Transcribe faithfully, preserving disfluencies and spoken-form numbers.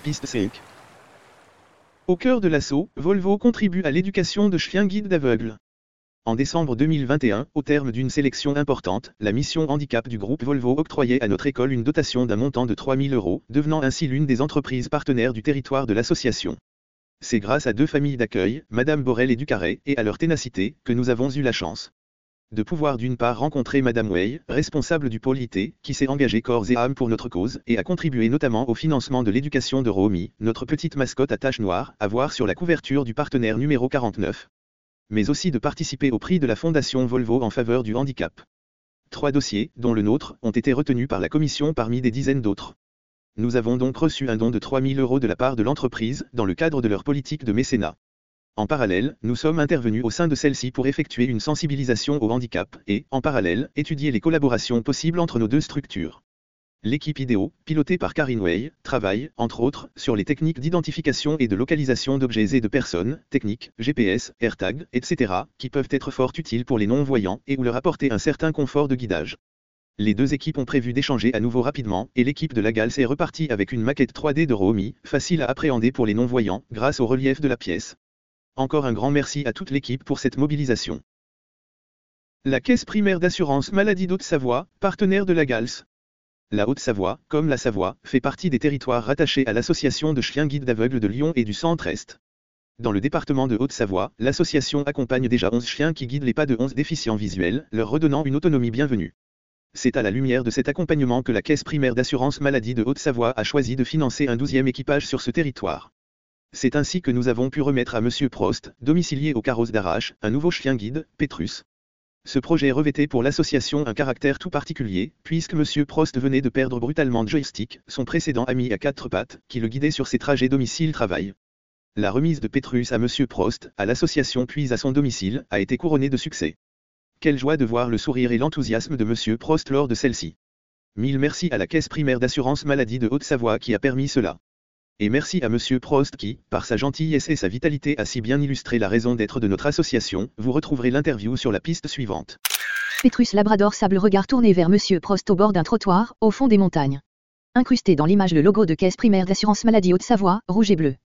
Piste cinq. Au cœur de l'assaut, Volvo contribue à l'éducation de chiens guides d'aveugles. En décembre deux mille vingt et un, au terme d'une sélection importante, la mission handicap du groupe Volvo octroyait à notre école une dotation d'un montant de trois mille euros, devenant ainsi l'une des entreprises partenaires du territoire de l'association. C'est grâce à deux familles d'accueil, Madame Borel et Ducarret, et à leur ténacité, que nous avons eu la chance de pouvoir d'une part rencontrer Madame Wey, responsable du pôle I T, qui s'est engagée corps et âme pour notre cause, et a contribué notamment au financement de l'éducation de Romy, notre petite mascotte à taches noires, à voir sur la couverture du partenaire numéro quarante-neuf. Mais aussi de participer au prix de la Fondation Volvo en faveur du handicap. Trois dossiers, dont le nôtre, ont été retenus par la commission parmi des dizaines d'autres. Nous avons donc reçu un don de trois mille euros de la part de l'entreprise, dans le cadre de leur politique de mécénat. En parallèle, nous sommes intervenus au sein de celle-ci pour effectuer une sensibilisation au handicap, et, en parallèle, étudier les collaborations possibles entre nos deux structures. L'équipe Idéo, pilotée par Karine Wey, travaille, entre autres, sur les techniques d'identification et de localisation d'objets et de personnes, techniques, G P S, AirTag, et cetera, qui peuvent être fort utiles pour les non-voyants et ou leur apporter un certain confort de guidage. Les deux équipes ont prévu d'échanger à nouveau rapidement, et l'équipe de la Gals est repartie avec une maquette trois D de Romy, facile à appréhender pour les non-voyants, grâce au relief de la pièce. Encore un grand merci à toute l'équipe pour cette mobilisation. La Caisse primaire d'assurance maladie d'Haute-Savoie, partenaire de la Gals. La Haute-Savoie, comme la Savoie, fait partie des territoires rattachés à l'association de chiens guides d'aveugles de Lyon et du Centre-Est. Dans le département de Haute-Savoie, l'association accompagne déjà onze chiens qui guident les pas de onze déficients visuels, leur redonnant une autonomie bienvenue. C'est à la lumière de cet accompagnement que la Caisse primaire d'assurance maladie de Haute-Savoie a choisi de financer un douzième équipage sur ce territoire. C'est ainsi que nous avons pu remettre à Monsieur Prost, domicilié au Carrosse d'Arrache, un nouveau chien guide, Pétrus. Ce projet revêtait pour l'association un caractère tout particulier, puisque Monsieur Prost venait de perdre brutalement Joystick, son précédent ami à quatre pattes, qui le guidait sur ses trajets domicile-travail. La remise de Pétrus à Monsieur Prost, à l'association puis à son domicile, a été couronnée de succès. Quelle joie de voir le sourire et l'enthousiasme de Monsieur Prost lors de celle-ci. Mille merci à la Caisse primaire d'assurance maladie de Haute-Savoie qui a permis cela. Et merci à Monsieur Prost qui, par sa gentillesse et sa vitalité a si bien illustré la raison d'être de notre association. Vous retrouverez l'interview sur la piste suivante. Pétrus Labrador sable regard tourné vers Monsieur Prost au bord d'un trottoir, au fond des montagnes. Incrusté dans l'image le logo de Caisse primaire d'assurance maladie Haute-Savoie, rouge et bleu.